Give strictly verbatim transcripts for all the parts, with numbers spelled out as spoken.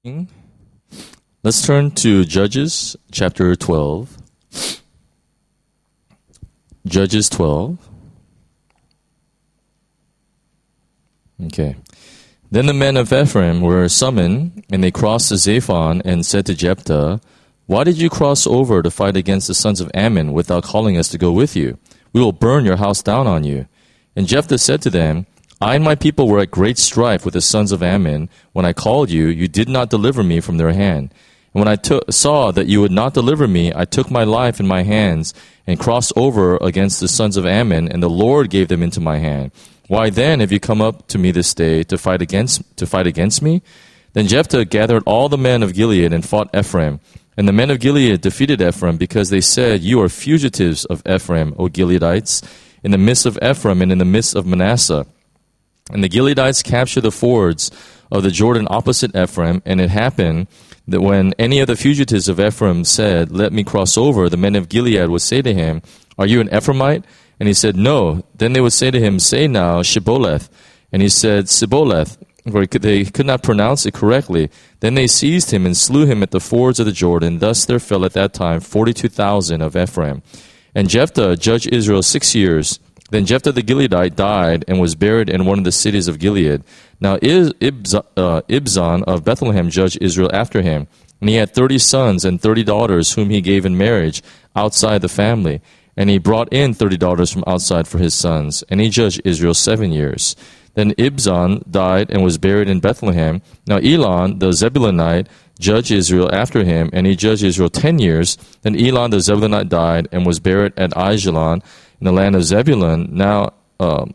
Let's turn to Judges chapter twelve. Judges twelve. Okay. Then the men of Ephraim were summoned, and they crossed to Zaphon and said to Jephthah, "Why did you cross over to fight against the sons of Ammon without calling us to go with you? We will burn your house down on you." And Jephthah said to them, "I and my people were at great strife with the sons of Ammon. When I called you, you did not deliver me from their hand. And when I took, saw that you would not deliver me, I took my life in my hands and crossed over against the sons of Ammon, and the Lord gave them into my hand. Why then have you come up to me this day to fight against to fight against me?" Then Jephthah gathered all the men of Gilead and fought Ephraim. And the men of Gilead defeated Ephraim, because they said, "You are fugitives of Ephraim, O Gileadites, in the midst of Ephraim and in the midst of Manasseh." And the Gileadites captured the fords of the Jordan opposite Ephraim, and it happened that when any of the fugitives of Ephraim said, "Let me cross over," the men of Gilead would say to him, "Are you an Ephraimite?" And he said, "No." Then they would say to him, "Say now, Shibboleth." And he said, "Sibboleth," for they could not pronounce it correctly. Then they seized him and slew him at the fords of the Jordan. Thus there fell at that time forty-two thousand of Ephraim. And Jephthah judged Israel six years. Then Jephthah the Gileadite died and was buried in one of the cities of Gilead. Now Ibzan of Bethlehem judged Israel after him. And he had thirty sons and thirty daughters whom he gave in marriage outside the family. And he brought in thirty daughters from outside for his sons. And he judged Israel seven years. Then Ibzan died and was buried in Bethlehem. Now Elon the Zebulunite judged Israel after him, and he judged Israel ten years. Then Elon the Zebulunite died and was buried at Aijalon in the land of Zebulun. Now um,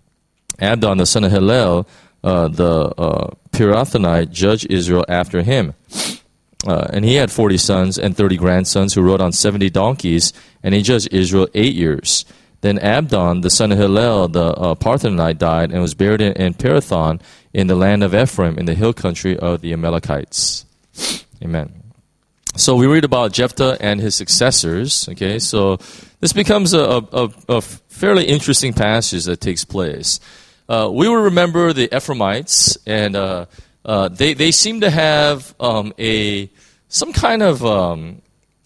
Abdon the son of Hillel, uh, the uh, Pirathonite, judged Israel after him. Uh, and he had forty sons and thirty grandsons who rode on seventy donkeys, and he judged Israel eight years. Then Abdon, the son of Hillel, the uh, Parthonite, died and was buried in, in Pirathon in the land of Ephraim in the hill country of the Amalekites. Amen. So we read about Jephthah and his successors. Okay, so this becomes a, a, a fairly interesting passage that takes place. Uh, we will remember the Ephraimites, and uh, uh, they they seem to have um, a some kind of um,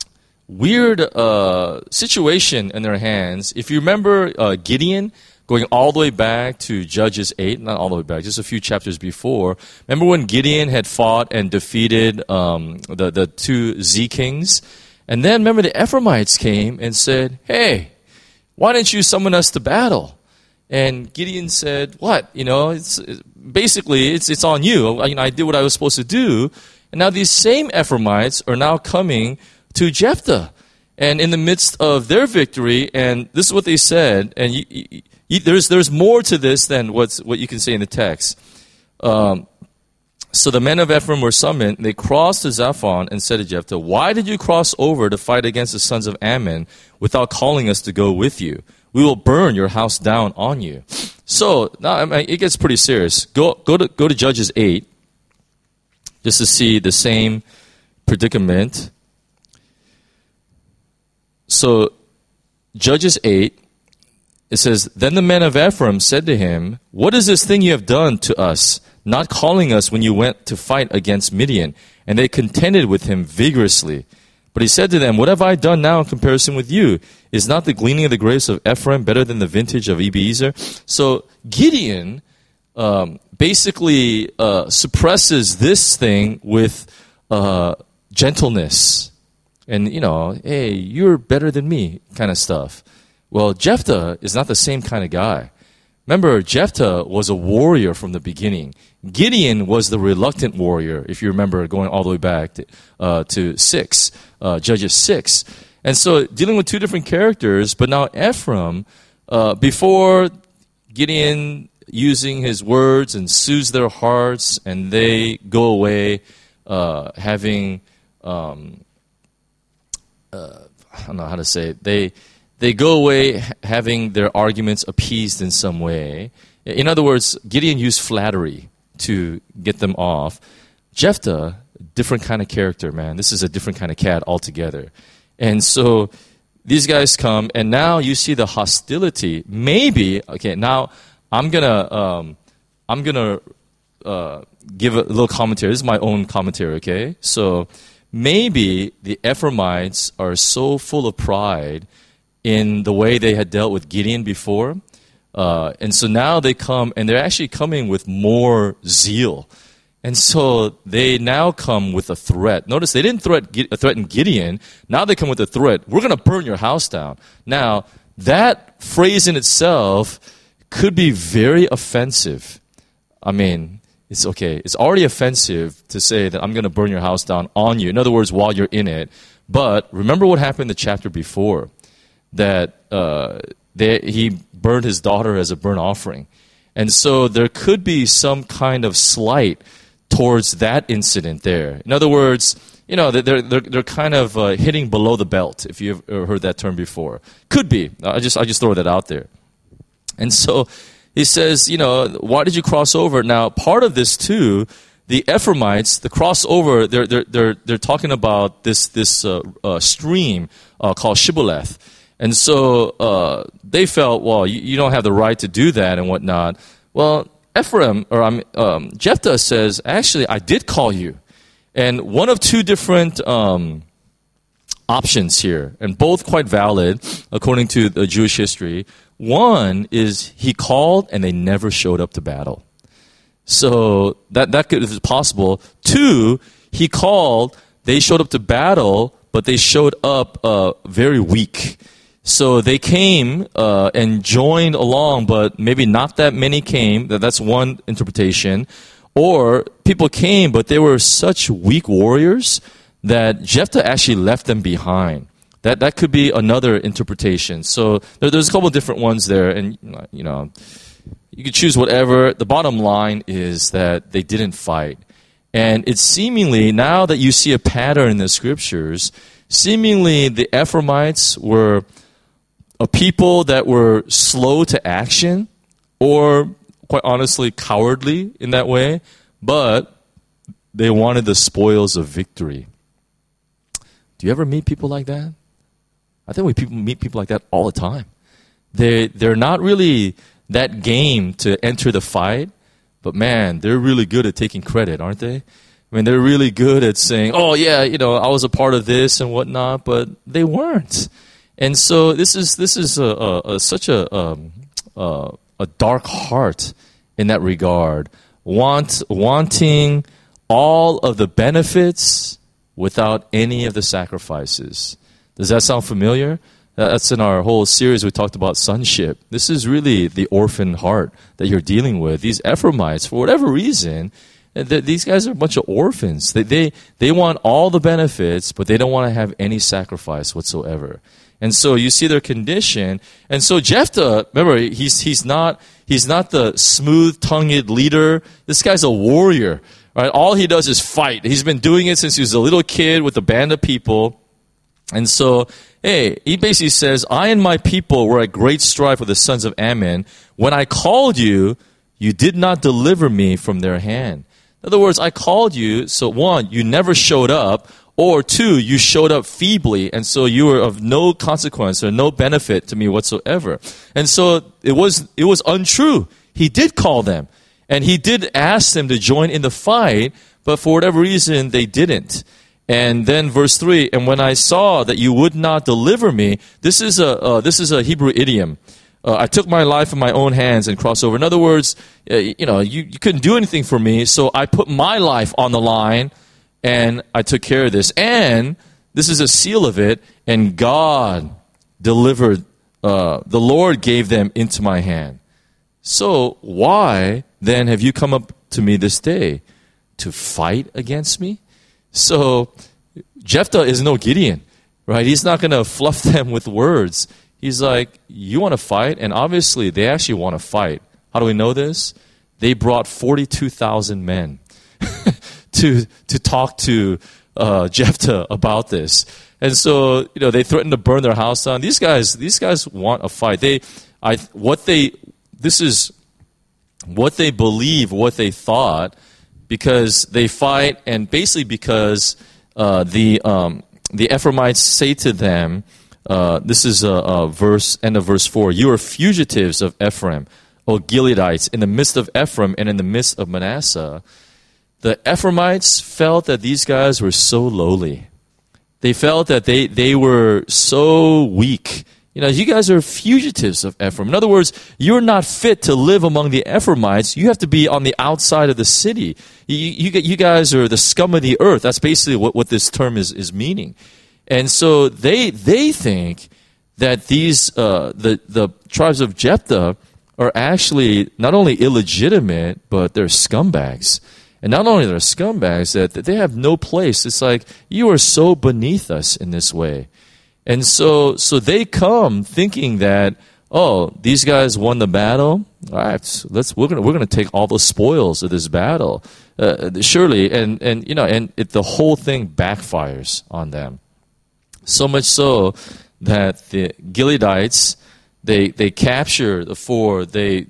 weird uh, situation in their hands. If you remember uh, Gideon, going all the way back to Judges eight, not all the way back, just a few chapters before. Remember when Gideon had fought and defeated um, the, the two Z-kings? And then remember the Ephraimites came and said, "Hey, why didn't you summon us to battle?" And Gideon said, "What? You know, it's basically it's it's on you. I, you know, I did what I was supposed to do." And now these same Ephraimites are now coming to Jephthah, and in the midst of their victory, and this is what they said. And you, you, you, there's there's more to this than what's what you can say in the text. Um, so the men of Ephraim were summoned. They crossed to Zaphon and said to Jephthah, "Why did you cross over to fight against the sons of Ammon without calling us to go with you? We will burn your house down on you." So now I mean, it gets pretty serious. Go go to go to Judges eight, just to see the same predicament. So Judges eight, it says, "Then the men of Ephraim said to him, 'What is this thing you have done to us, not calling us when you went to fight against Midian?' And they contended with him vigorously. But he said to them, 'What have I done now in comparison with you? Is not the gleaning of the grapes of Ephraim better than the vintage of Abiezer?'" So Gideon um, basically uh, suppresses this thing with uh, gentleness. And, you know, "Hey, you're better than me," kind of stuff. Well, Jephthah is not the same kind of guy. Remember, Jephthah was a warrior from the beginning. Gideon was the reluctant warrior, if you remember, going all the way back to, uh, to six, uh, Judges six. And so dealing with two different characters, but now Ephraim, uh, before Gideon using his words and soothes their hearts, and they go away uh, having... Um, Uh, I don't know how to say it. They they go away having their arguments appeased in some way. In other words, Gideon used flattery to get them off. Jephthah, different kind of character, man. This is a different kind of cat altogether. And so these guys come, and now you see the hostility. Maybe, okay, now I'm gonna um, I'm gonna uh, give a little commentary. This is my own commentary, okay? So maybe the Ephraimites are so full of pride in the way they had dealt with Gideon before. Uh, and so now they come, and they're actually coming with more zeal. And so they now come with a threat. Notice they didn't threat, threaten Gideon. Now they come with a threat. We're going to burn your house down. Now, that phrase in itself could be very offensive. I mean, it's okay. It's already offensive to say that I'm going to burn your house down on you. In other words, while you're in it. But remember what happened in the chapter before, that uh, they, he burned his daughter as a burnt offering. And so there could be some kind of slight towards that incident there. In other words, you know, they're they're they're kind of uh, hitting below the belt. If you've heard that term before, could be. I just I just throw that out there. And so he says, you know, why did you cross over? Now, part of this too, the Ephraimites, the crossover, they're they're they're they're talking about this this uh, uh, stream uh, called Shibboleth. And so uh, they felt, well, you, you don't have the right to do that and whatnot. Well, Ephraim, or um, um, Jephthah says, actually, I did call you. And one of two different um, options here, and both quite valid according to the Jewish history. One is he called and they never showed up to battle. So that, that could, is possible. Two, he called, they showed up to battle, but they showed up uh, very weak. So they came uh, and joined along, but maybe not that many came. That's one interpretation. Or people came, but they were such weak warriors that Jephthah actually left them behind. That that could be another interpretation. So there, there's a couple of different ones there, and you know, you could choose whatever. The bottom line is that they didn't fight. And it's seemingly, now that you see a pattern in the scriptures, seemingly the Ephraimites were a people that were slow to action, or quite honestly, cowardly in that way, but they wanted the spoils of victory. Do you ever meet people like that? I think we people meet people like that all the time. They, they're not really that game to enter the fight, but man, they're really good at taking credit, aren't they? I mean, they're really good at saying, oh yeah, you know, I was a part of this and whatnot, but they weren't. And so this is this is a, a, a, such a, um, a a dark heart in that regard, want wanting all of the benefits without any of the sacrifices. Does that sound familiar? That's in our whole series we talked about sonship. This is really the orphan heart that you're dealing with. These Ephraimites, for whatever reason, these guys are a bunch of orphans. They they they want all the benefits, but they don't want to have any sacrifice whatsoever. And so you see their condition. And so Jephthah, remember, he's he's not he's not the smooth-tongued leader. This guy's a warrior. Right? All he does is fight. He's been doing it since he was a little kid with a band of people. And so, hey, he basically says, I and my people were at great strife with the sons of Ammon. When I called you, you did not deliver me from their hand. In other words, I called you, so one, you never showed up. Or two, you showed up feebly, and so you were of no consequence or no benefit to me whatsoever. And so it was it was untrue. He did call them, and he did ask them to join in the fight, but for whatever reason, they didn't. And then verse three, and when I saw that you would not deliver me, this is a uh, this is a Hebrew idiom. Uh, I took my life in my own hands and crossed over. In other words, uh, you know, you, you couldn't do anything for me, so I put my life on the line. And I took care of this. And this is a seal of it. And God delivered, uh, the Lord gave them into my hand. So why then have you come up to me this day? To fight against me? So Jephthah is no Gideon, right? He's not going to fluff them with words. He's like, you want to fight? And obviously they actually want to fight. How do we know this? They brought forty-two thousand men. to to talk to uh, Jephthah about this. And so, you know, they threatened to burn their house down. These guys, these guys want a fight. They, I, what they, this is what they believe, what they thought, because they fight, and basically because uh, the um, the Ephraimites say to them, uh, this is a, a verse, end of verse four, you are fugitives of Ephraim, O Gileadites, in the midst of Ephraim and in the midst of Manasseh, the Ephraimites felt that these guys were so lowly. They felt that they, they were so weak. You know, you guys are fugitives of Ephraim. In other words, you're not fit to live among the Ephraimites. You have to be on the outside of the city. You, you, you guys are the scum of the earth. That's basically what, what this term is, is meaning. And so they they think that these uh, the the tribes of Jephthah are actually not only illegitimate, but they're scumbags. And not only they're scumbags, that, that they have no place. It's like, you are so beneath us in this way. And so so they come thinking that, oh, these guys won the battle. All right, let's we're gonna we're gonna take all the spoils of this battle. Uh, surely, and and you know, and it, the whole thing backfires on them. So much so that the Gileadites, they they capture the fort. They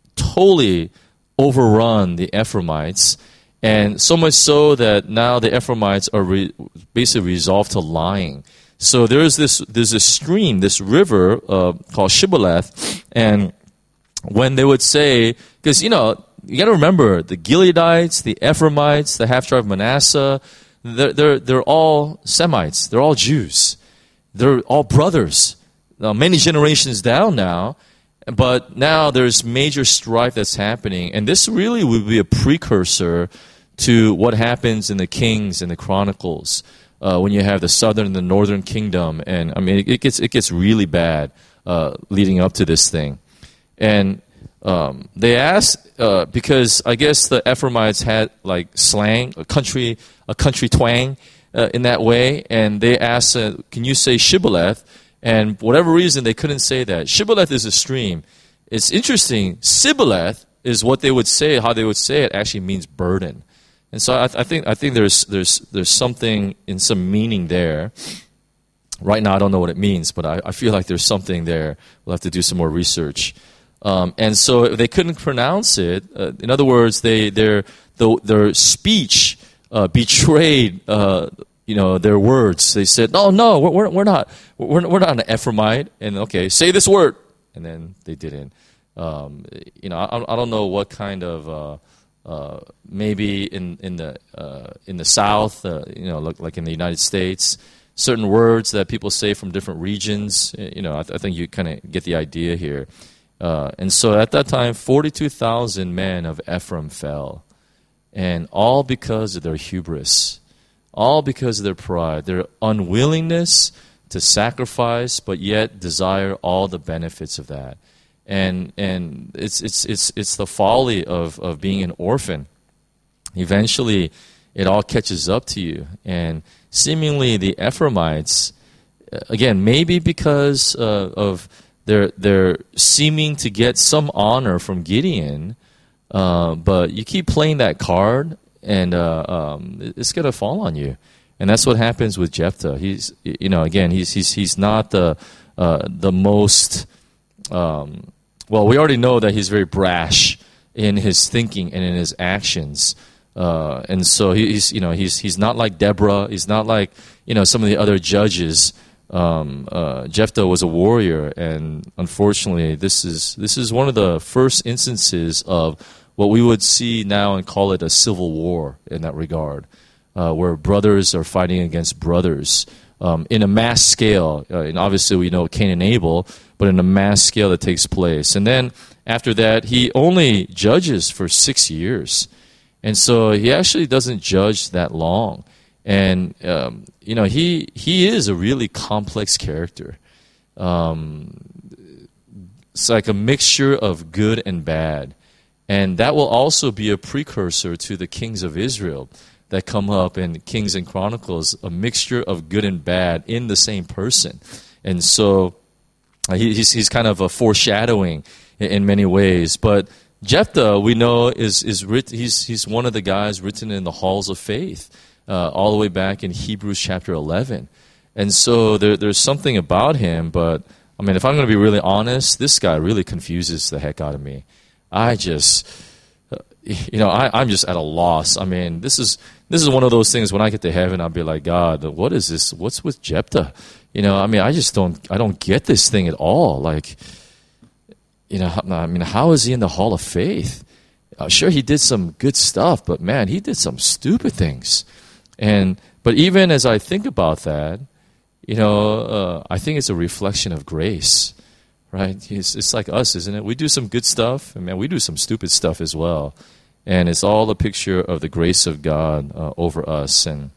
totally overrun the Ephraimites, and so much so that now the Ephraimites are re, basically resolved to lying. So there's this there's a stream, this river uh, called Shibboleth, and when they would say, because you know you got to remember the Gileadites, the Ephraimites, the half tribe of Manasseh, they're they're they're all Semites, they're all Jews, they're all brothers. Now, many generations down now, but now there's major strife that's happening, and this really would be a precursor to what happens in the Kings and the Chronicles. Uh, when you have the southern and the northern kingdom, and I mean, it, it gets it gets really bad uh, leading up to this thing. And um, they asked uh, because I guess the Ephraimites had like slang, a country a country twang uh, in that way, and they asked, uh, "Can you say Shibboleth?" And for whatever reason, they couldn't say that. Shibboleth is a stream. It's interesting. Sibboleth is what they would say. How they would say it actually means burden. And so I, I think I think there's there's there's something in some meaning there. Right now I don't know what it means, but I, I feel like there's something there. We'll have to do some more research. Um, and so they couldn't pronounce it. Uh, in other words, they their the, their speech uh, betrayed uh, you know their words. They said, "No, no, we're we're not we're we're not an Ephraimite." And okay, say this word, and then they didn't. Um, you know, I, I don't know what kind of. Uh, Uh, maybe in in the uh, in the South, uh, you know, like, like in the United States, certain words that people say from different regions. You know, I, th- I think you kind of get the idea here. Uh, and so at that time, forty-two thousand men of Ephraim fell, and all because of their hubris, all because of their pride, their unwillingness to sacrifice, but yet desire all the benefits of that. And and it's it's it's it's the folly of, of being an orphan. Eventually, it all catches up to you. And seemingly, the Ephraimites, again, maybe because uh, of their their seeming to get some honor from Gideon, uh, but you keep playing that card, and uh, um, it's going to fall on you. And that's what happens with Jephthah. He's you know again he's he's he's not the uh, the most. Um, Well, we already know that he's very brash in his thinking and in his actions, uh, and so he's, you know, he's he's not like Deborah. He's not like, you know, some of the other judges. Um, uh, Jephthah was a warrior, and unfortunately, this is this is one of the first instances of what we would see now and call it a civil war in that regard, uh, where brothers are fighting against brothers. Um, in a mass scale, uh, and obviously we know Cain and Abel, but in a mass scale that takes place. And then after that, he only judges for six years. And so he actually doesn't judge that long. And, um, you know, he he is a really complex character. Um, it's like a mixture of good and bad. And that will also be a precursor to the kings of Israel that come up in Kings and Chronicles, a mixture of good and bad in the same person. And so uh, he, he's, he's kind of a foreshadowing in, in many ways. But Jephthah, we know, is is writ- he's he's one of the guys written in the halls of faith, uh, all the way back in Hebrews chapter eleven. And so there, there's something about him, but I mean, if I'm going to be really honest, this guy really confuses the heck out of me. I just... You know, I, I'm just at a loss. I mean, this is this is one of those things when I get to heaven, I'll be like, God, what is this? What's with Jephthah? You know, I mean, I just don't, I don't get this thing at all. Like, you know, I mean, how is he in the Hall of Faith? Uh, sure, he did some good stuff, but man, he did some stupid things. And but even as I think about that, you know, uh, I think it's a reflection of grace, right? It's, it's like us, isn't it? We do some good stuff, and man, we do some stupid stuff as well. And it's all a picture of the grace of God uh, over us. And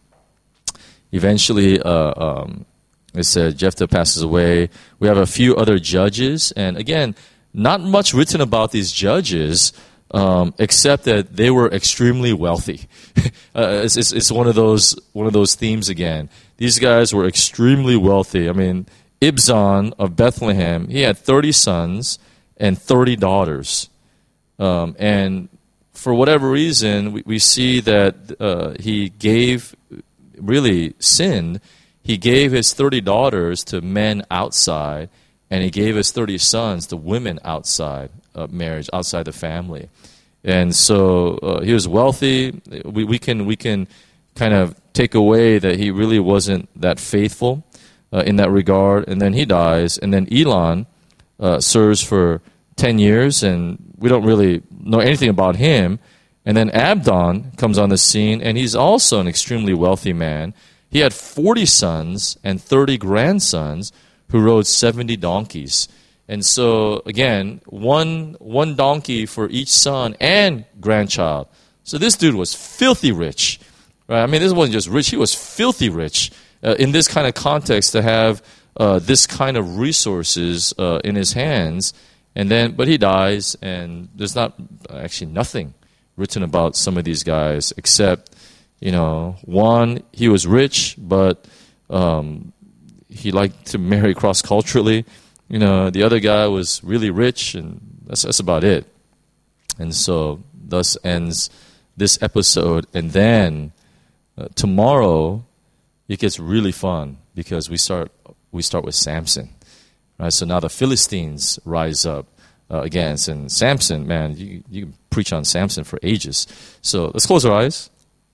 eventually, uh, um, it said Jephthah passes away. We have a few other judges, and again, not much written about these judges, um, except that they were extremely wealthy. uh, it's, it's, it's one of those one of those themes again. These guys were extremely wealthy. I mean, Ibzan of Bethlehem, he had thirty sons and thirty daughters, um, and for whatever reason, we, we see that uh, he gave, really sinned. He gave his thirty daughters to men outside, and he gave his thirty sons to women outside of marriage, outside the family. And so uh, he was wealthy. We, we can we can kind of take away that he really wasn't that faithful uh, in that regard. And then he dies, and then Elon uh, serves for ten years, and we don't really know anything about him. And then Abdon comes on the scene, and he's also an extremely wealthy man. He had forty sons and thirty grandsons who rode seventy donkeys. And so, again, one one donkey for each son and grandchild. So this dude was filthy rich. Right? I mean, this wasn't just rich. He was filthy rich uh, in this kind of context to have uh, this kind of resources uh, in his hands. And then, but he dies, and there's not actually nothing written about some of these guys except, you know, one, he was rich, but um, he liked to marry cross-culturally. You know, the other guy was really rich, and that's, that's about it. And so, thus ends this episode. And then, uh, tomorrow, it gets really fun, because we start we start with Samson. Right? So now the Philistines rise up uh, against, and Samson, man, you, you can preach on Samson for ages. So let's close our eyes.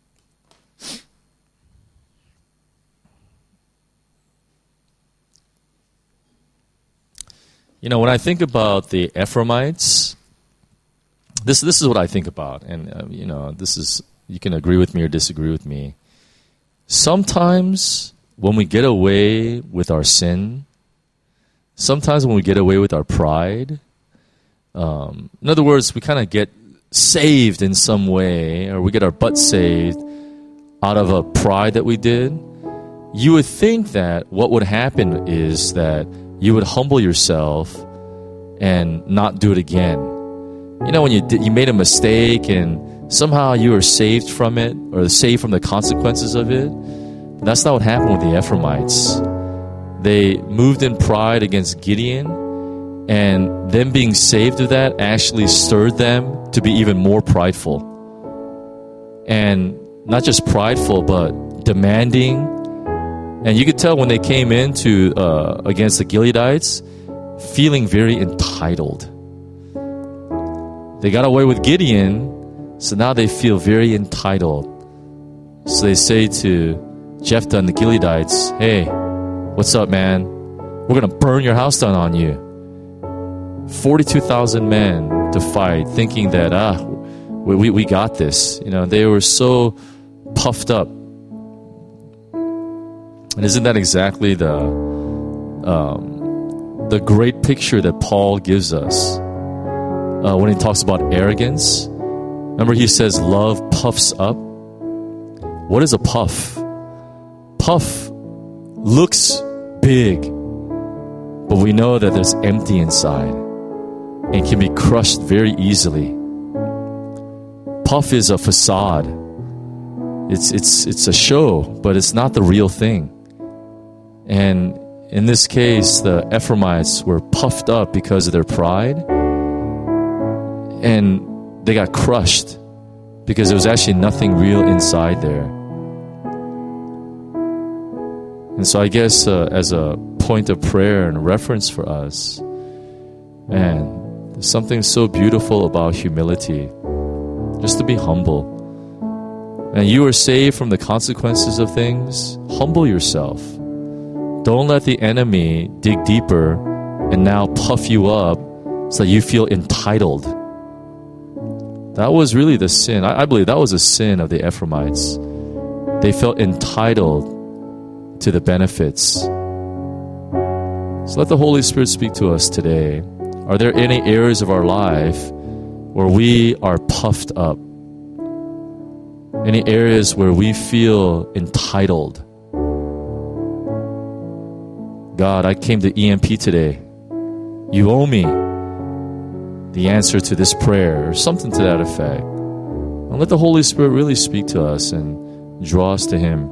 You know, when I think about the Ephraimites, this this is what I think about, and uh, you know, this is, you can agree with me or disagree with me. Sometimes when we get away with our sin, sometimes when we get away with our pride, um, in other words, we kind of get saved in some way, or we get our butt saved out of a pride that we did, you would think that what would happen is that you would humble yourself and not do it again. You know, when you did, you made a mistake and somehow you were saved from it, or saved from the consequences of it. That's not what happened with the Ephraimites. They moved in pride against Gideon, and them being saved of that actually stirred them to be even more prideful. And not just prideful, but demanding. And you could tell when they came into uh, against the Gileadites, feeling very entitled. They got away with Gideon, so now they feel very entitled. So they say to Jephthah and the Gileadites, "Hey, what's up, man? We're going to burn your house down on you." forty-two thousand men to fight, thinking that, ah, we, we, we got this. You know, they were so puffed up. And isn't that exactly the um, the great picture that Paul gives us uh, when he talks about arrogance? Remember, he says love puffs up. What is a puff? Puff looks big, but we know that there's empty inside and can be crushed very easily. Puff is a facade. It's it's it's a show, but it's not the real thing. And in this case, the Ephraimites were puffed up because of their pride, and they got crushed because there was actually nothing real inside there. And so I guess uh, as a point of prayer and reference for us, man, there's something so beautiful about humility, just to be humble. And you are saved from the consequences of things. Humble yourself. Don't let the enemy dig deeper and now puff you up so that you feel entitled. That was really the sin. I, I believe that was a sin of the Ephraimites. They felt entitled to the benefits. So let the Holy Spirit speak to us today. Are there any areas of our life where we are puffed up? Any areas where we feel entitled? God, I came to E M P today. You owe me the answer to this prayer, or something to that effect. And let the Holy Spirit really speak to us and draw us to Him.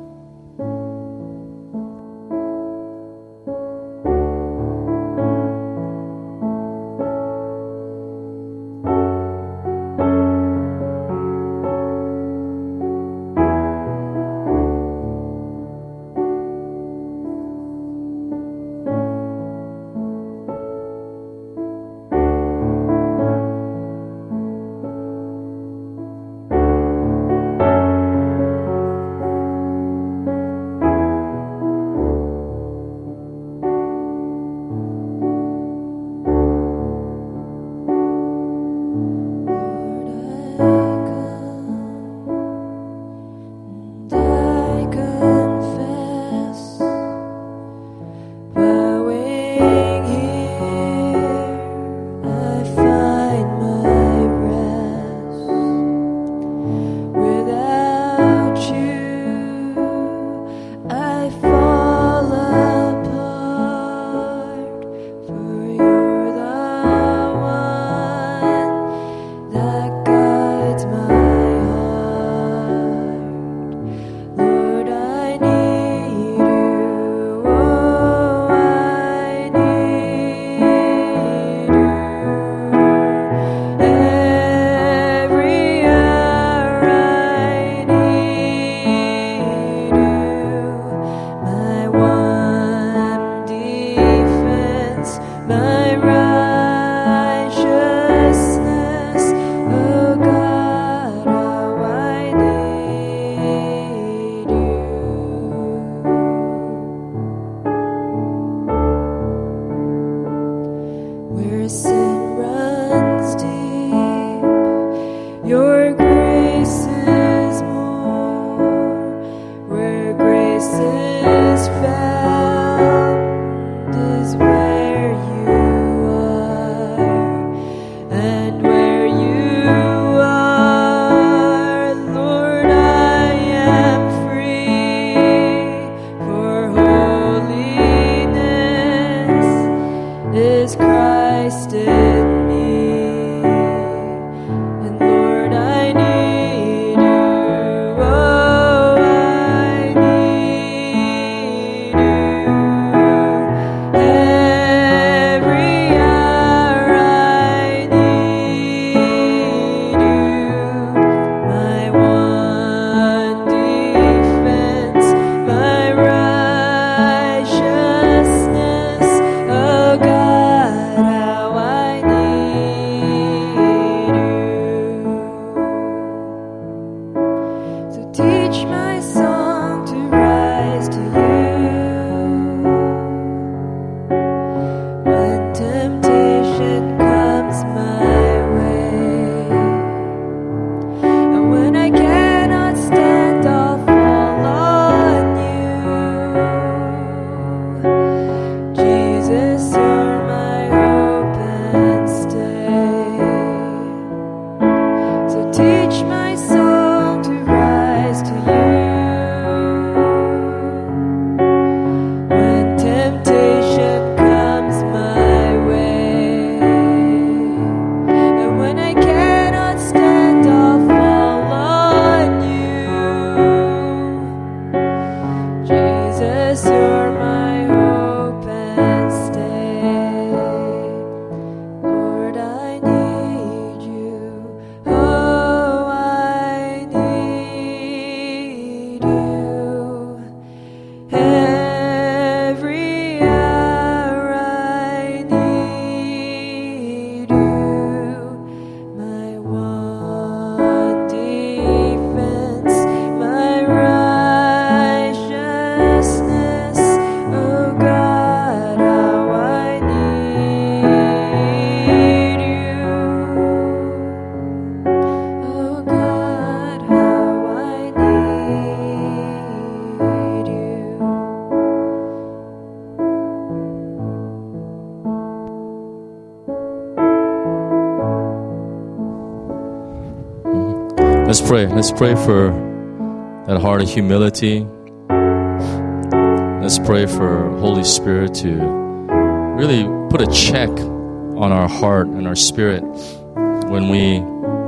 Let's pray. Let's pray for that heart of humility. Let's pray for Holy Spirit to really put a check on our heart and our spirit when we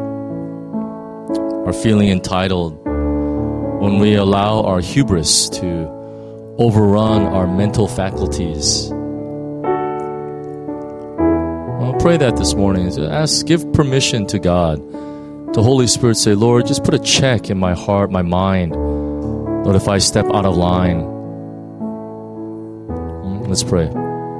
are feeling entitled, when we allow our hubris to overrun our mental faculties. I'll pray that this morning. Ask, give permission to God, to Holy Spirit. Say, Lord, just put a check in my heart, my mind. Lord, if I step out of line. Let's pray.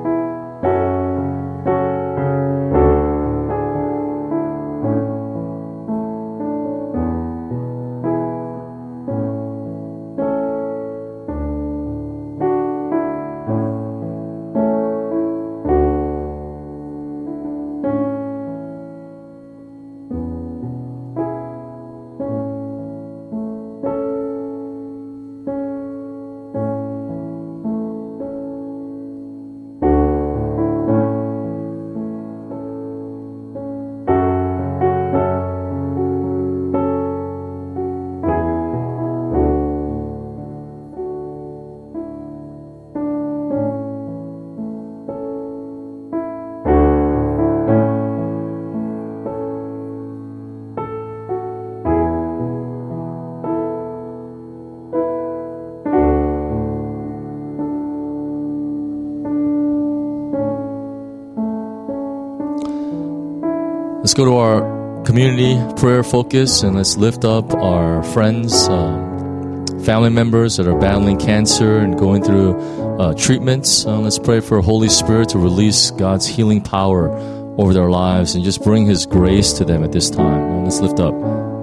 Let's go to our community prayer focus and let's lift up our friends, um, family members that are battling cancer and going through uh, treatments. Uh, let's pray for Holy Spirit to release God's healing power over their lives and just bring His grace to them at this time. And let's lift up.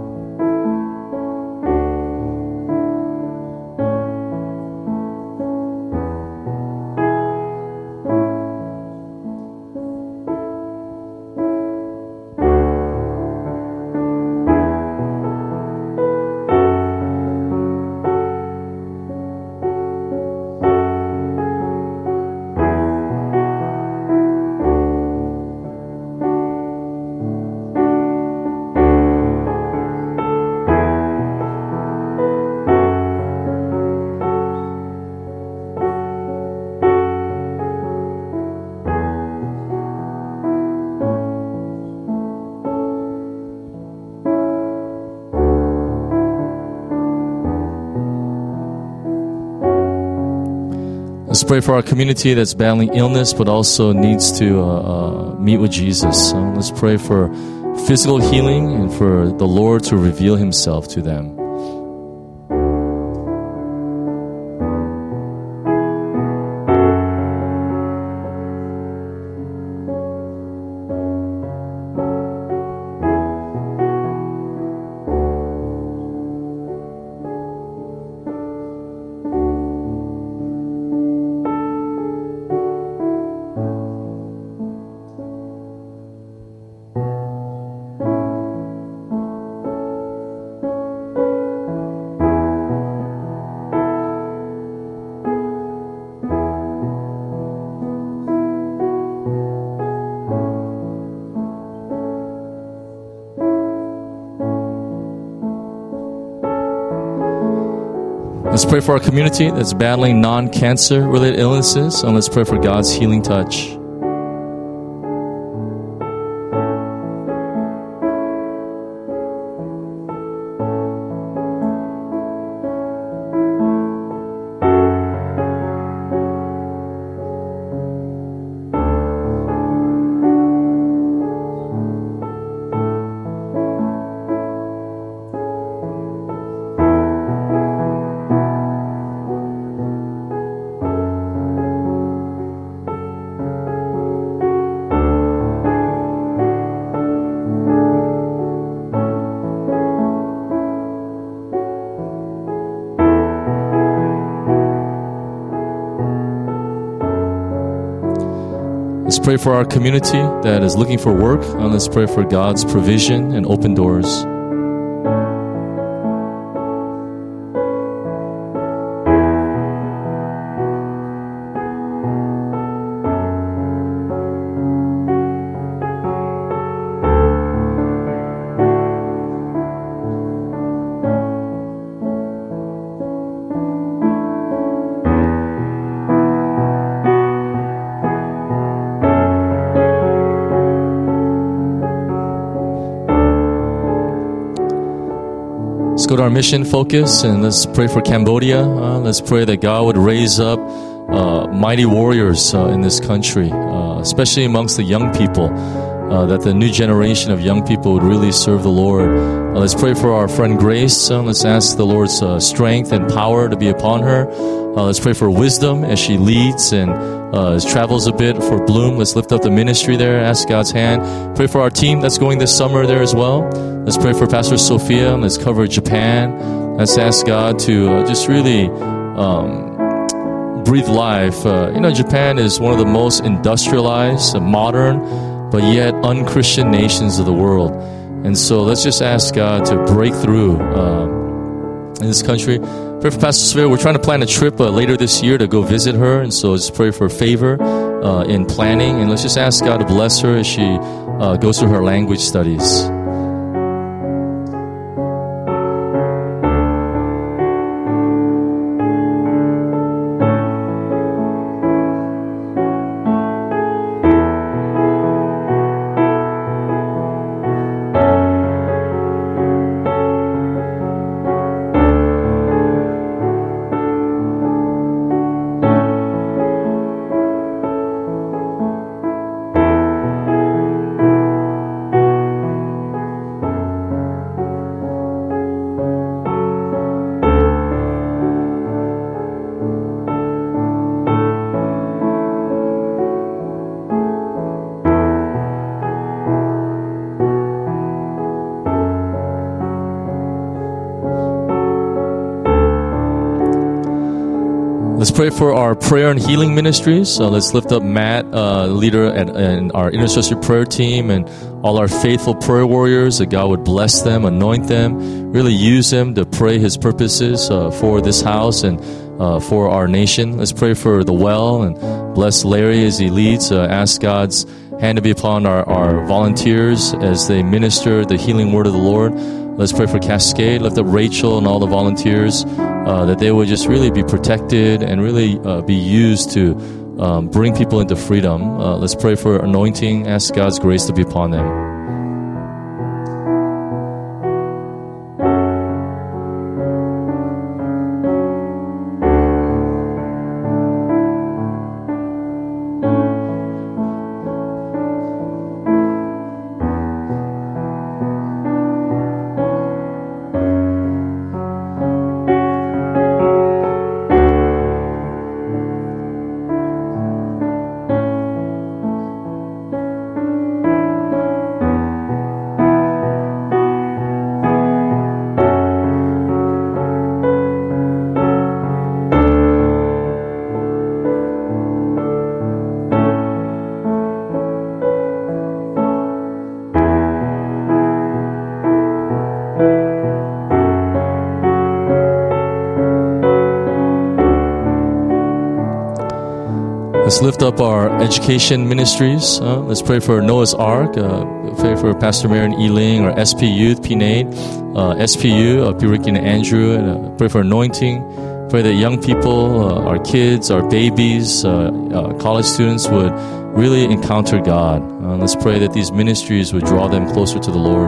Let's pray for our community that's battling illness but also needs to uh, uh, meet with Jesus. So let's pray for physical healing and for the Lord to reveal Himself to them. Let's pray for our community that's battling non-cancer related illnesses, and let's pray for God's healing touch. Let's pray for our community that is looking for work, and let's pray for God's provision and open doors. go to our mission focus and let's pray for Cambodia. Uh, let's pray that God would raise up uh, mighty warriors uh, in this country, uh, especially amongst the young people, uh, that the new generation of young people would really serve the Lord. Uh, let's pray for our friend Grace. Uh, let's ask the Lord's uh, strength and power to be upon her. Uh, let's pray for wisdom as she leads and uh, travels a bit for Bloom. Let's lift up the ministry there, ask God's hand. Pray for our team that's going this summer there as well. Let's pray for Pastor Sophia. Let's cover Japan. Let's ask God to uh, just really um, breathe life. Uh, you know, Japan is one of the most industrialized, uh, modern, but yet unchristian nations of the world. And so let's just ask God to break through um, in this country. Pray for Pastor Sophia. We're trying to plan a trip uh, later this year to go visit her. And so let's pray for favor uh, in planning. And let's just ask God to bless her as she uh, goes through her language studies. Let's pray for our prayer and healing ministries. So let's lift up Matt, uh, leader at, and our intercessory prayer team, and all our faithful prayer warriors, that God would bless them, anoint them, really use them to pray His purposes uh, for this house and uh, for our nation. Let's pray for the well and bless Larry as he leads. Uh, ask God's hand to be upon our, our volunteers as they minister the healing word of the Lord. Let's pray for Cascade. Lift up Rachel and all the volunteers, uh, that they would just really be protected and really uh, be used to um, bring people into freedom. Uh, let's pray for anointing. Ask God's grace to be upon them. Let's lift up our education ministries. Uh, let's pray for Noah's Ark. Uh, pray for Pastor Marion Ealing, or S P Youth, P N A D, uh, S P U, uh, Ricky and Andrew. And, uh, pray for anointing. Pray that young people, uh, our kids, our babies, uh, uh, college students would really encounter God. Uh, let's pray that these ministries would draw them closer to the Lord.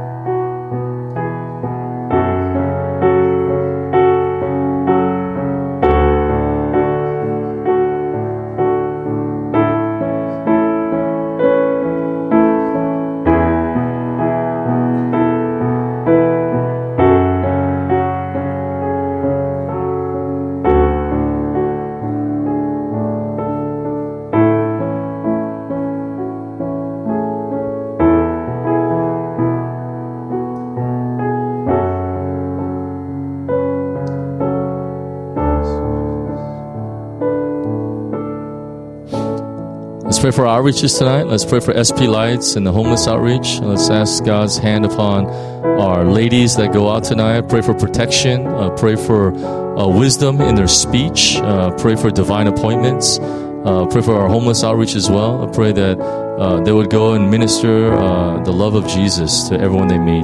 Let's pray for our outreaches tonight. Let's pray for S P Lights and the homeless outreach. Let's ask God's hand upon our ladies that go out tonight. Pray for protection. Uh, pray for uh, wisdom in their speech. Uh, pray for divine appointments. Uh, pray for our homeless outreach as well. I pray that uh, they would go and minister uh, the love of Jesus to everyone they meet.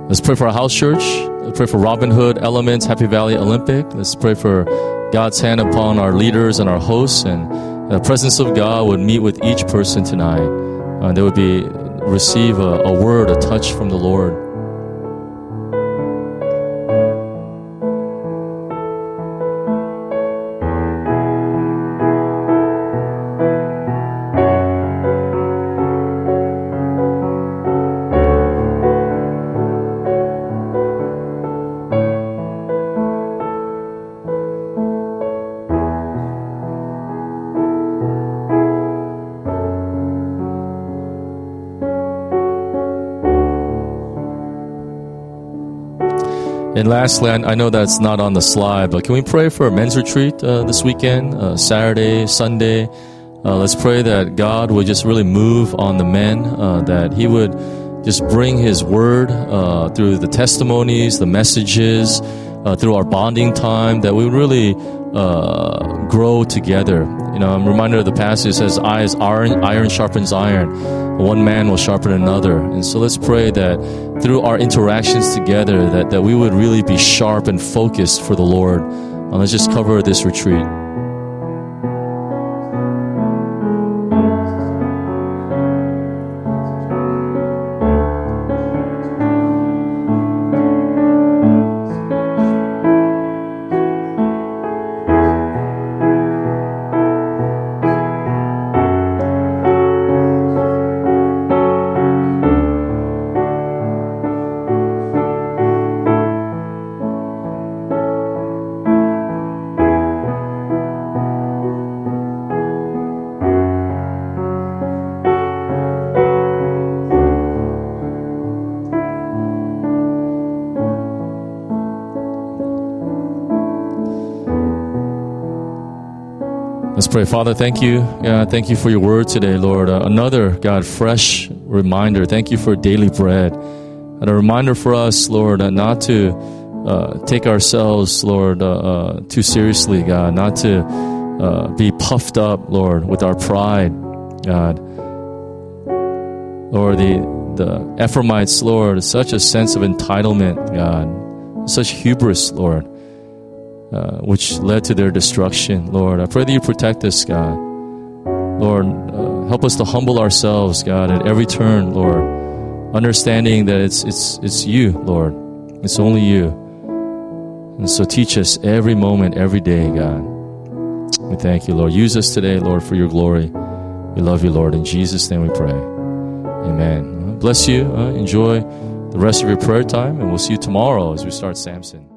Let's pray for our house church. Let's pray for Robin Hood, Elements, Happy Valley Olympic. Let's pray for God's hand upon our leaders and our hosts, and the presence of God would meet with each person tonight. Uh, they would be receive a, a word, a touch from the Lord. And lastly, I know that's not on the slide, but can we pray for a men's retreat uh, this weekend, uh, Saturday, Sunday? Uh, let's pray that God would just really move on the men, uh, that He would just bring His word uh, through the testimonies, the messages, uh, through our bonding time, that we would really uh, grow together. You know, I'm reminded of the passage that says, "Eyes iron, iron sharpens iron. One man will sharpen another." And so let's pray that through our interactions together, that, that we would really be sharp and focused for the Lord. Uh, let's just cover this retreat. Let's pray. Father, thank you. God, thank you for your word today, Lord. Uh, another, God, fresh reminder. Thank you for daily bread. And a reminder for us, Lord, uh, not to uh, take ourselves, Lord, uh, uh, too seriously, God. Not to uh, be puffed up, Lord, with our pride, God. Lord, the, the Ephraimites, Lord, such a sense of entitlement, God. Such hubris, Lord. Uh, which led to their destruction, Lord. I pray that you protect us, God. Lord, uh, help us to humble ourselves, God, at every turn, Lord, understanding that it's it's it's you, Lord. It's only you. And so teach us every moment, every day, God. We thank you, Lord. Use us today, Lord, for your glory. We love you, Lord. In Jesus' name we pray. Amen. Bless you. Uh, enjoy the rest of your prayer time, and we'll see you tomorrow as we start Samson.